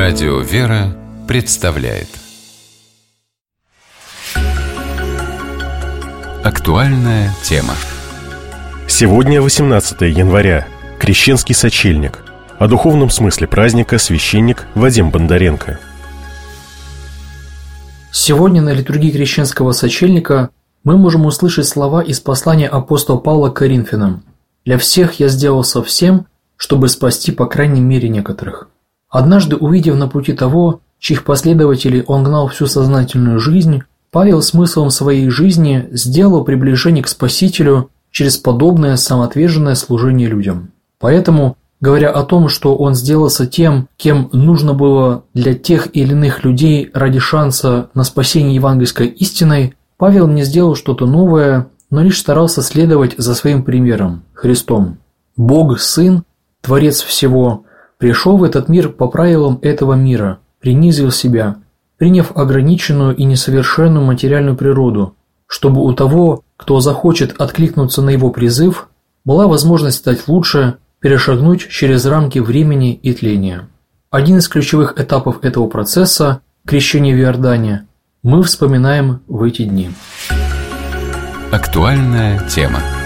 Радио «Вера» представляет актуальная тема. Сегодня 18 января. Крещенский сочельник. О духовном смысле праздника священник Вадим Бондаренко. Сегодня на литургии крещенского сочельника мы можем услышать слова из послания апостола Павла к Коринфянам: «Для всех я сделался всем, чтобы спасти по крайней мере некоторых». Однажды, увидев на пути того, чьих последователей он гнал всю сознательную жизнь, Павел смыслом своей жизни сделал приближение к Спасителю через подобное самоотверженное служение людям. Поэтому, говоря о том, что он сделался тем, кем нужно было для тех или иных людей ради шанса на спасение евангельской истиной, Павел не сделал что-то новое, но лишь старался следовать за своим примером – Христом. Бог, Сын, Творец всего, пришел в этот мир по правилам этого мира, принизил себя, приняв ограниченную и несовершенную материальную природу, чтобы у того, кто захочет откликнуться на его призыв, была возможность стать лучше, перешагнуть через рамки времени и тления. Один из ключевых этапов этого процесса – крещение в Иордане – мы вспоминаем в эти дни. Актуальная тема.